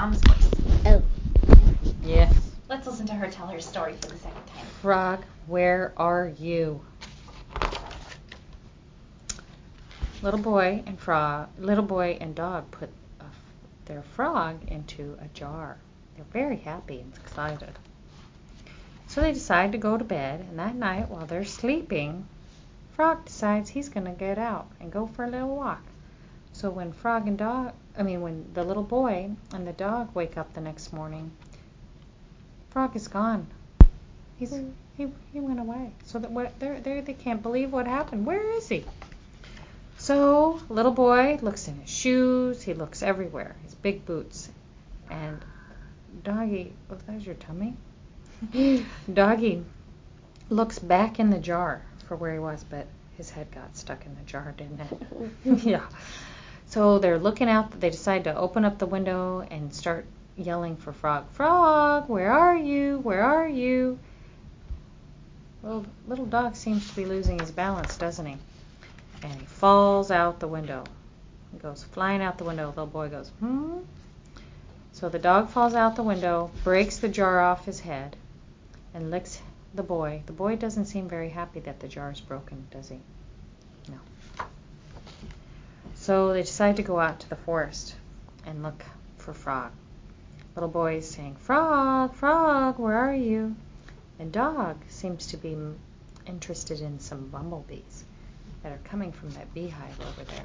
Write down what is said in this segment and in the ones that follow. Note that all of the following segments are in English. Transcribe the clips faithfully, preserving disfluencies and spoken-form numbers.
Mom's voice. Oh. Yes. Let's listen to her tell her story for the second time. Frog, where are you? Little boy and frog, little boy and dog put a, their frog into a jar. They're very happy and excited. So they decide to go to bed, and that night while they're sleeping, Frog decides he's going to get out and go for a little walk. So when Frog and dog, I mean when the little boy and the dog wake up the next morning, Frog is gone. He's he he went away. So that what they they they can't believe what happened. Where is he? So little boy looks in his shoes. He looks everywhere. His big boots. And Doggy, oh, there's your tummy. Doggy looks back in the jar for where he was, but his head got stuck in the jar, didn't it? Yeah. So they're looking out. They decide to open up the window and start yelling for Frog. Frog, where are you? Where are you? Little, little dog seems to be losing his balance, doesn't he? And he falls out the window. He goes flying out the window. Little boy goes, hmm? So the dog falls out the window, breaks the jar off his head, and licks the boy. The boy doesn't seem very happy that the jar is broken, does he? No. So they decide to go out to the forest and look for Frog. Little boy is saying, Frog, Frog, where are you? And Dog seems to be interested in some bumblebees that are coming from that beehive over there.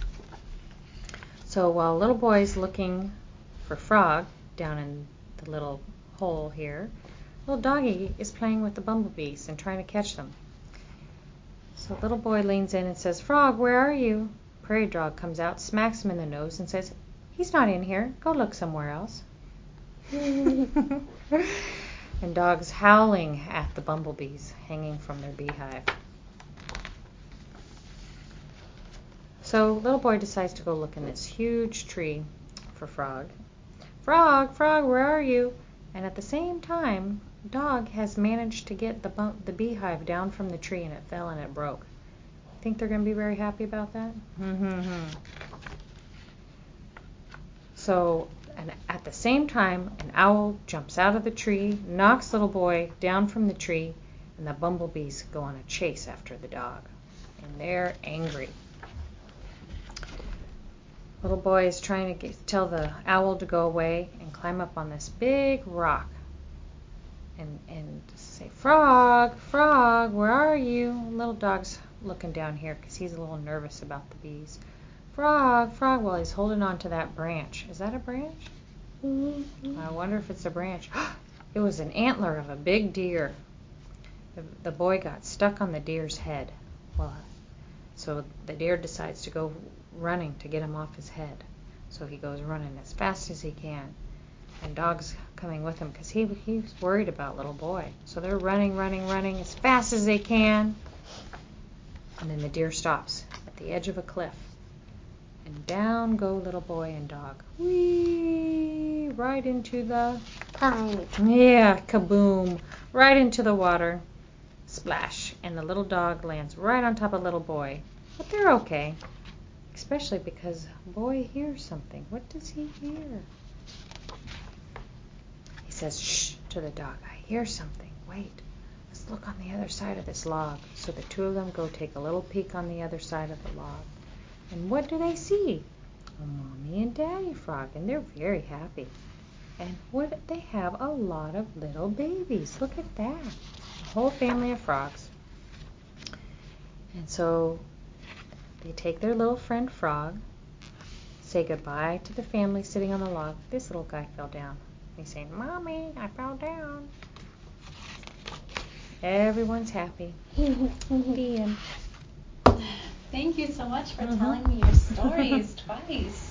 So while little boy's looking for Frog down in the little hole here, little doggy is playing with the bumblebees and trying to catch them. So little boy leans in and says, Frog, where are you? Prairie dog comes out, smacks him in the nose, and says, he's not in here. Go look somewhere else. And Dog's howling at the bumblebees hanging from their beehive. So little boy decides to go look in this huge tree for Frog. Frog, Frog, where are you? And at the same time, Dog has managed to get the bump, the beehive down from the tree, and it fell and it broke. Think they're going to be very happy about that? So, and at the same time, an owl jumps out of the tree, knocks little boy down from the tree, and the bumblebees go on a chase after the dog. And they're angry. Little boy is trying to get, tell the owl to go away and climb up on this big rock and and say, Frog, Frog, where are you? Little dog's looking down here because he's a little nervous about the bees. Frog, Frog, well, he's holding on to that branch. Is that a branch? Mm-hmm. I wonder if it's a branch. It was an antler of a big deer. The, the boy got stuck on the deer's head. Well, so the deer decides to go running to get him off his head. So he goes running as fast as he can. And Dog's coming with him because he, he's worried about little boy. So they're running, running, running as fast as they can. And then the deer stops at the edge of a cliff. And down go little boy and Dog. Whee! Right into the... Pine. Yeah, kaboom. Right into the water. Splash. And the little dog lands right on top of little boy. But they're okay. Especially because boy hears something. What does he hear? He says, shh, to the dog. I hear something. Wait. Let's look on the other side of this log. So the two of them go take a little peek on the other side of the log. And what do they see? Oh, Mommy and Daddy Frog. And they're very happy. And what they have a lot of little babies. Look at that. A whole family of frogs. And so they take their little friend Frog, say goodbye to the family sitting on the log. This little guy fell down. He's saying, Mommy, I fell down. Everyone's happy. The end. Thank you so much for Mm-hmm. telling me your stories twice.